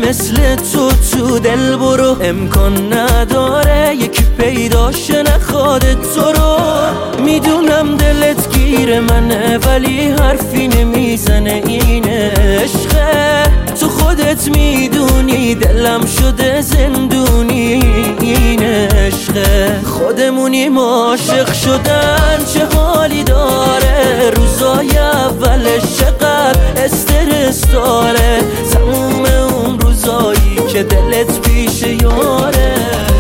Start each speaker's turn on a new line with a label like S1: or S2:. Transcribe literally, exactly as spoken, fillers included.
S1: مثل تو تو دل برو، امکان نداره یکی پیداش نخواد تو رو. میدونم دلت گیر منه ولی حرفی نمیزنه، این عشقه تو خودت میدونی دلم شده زندونی، این عشقه خودمونیم عاشق شدن چه حالی داره، روزای اولش چقدر استرس داره، تموم اون روزایی که دلت پیش یاره.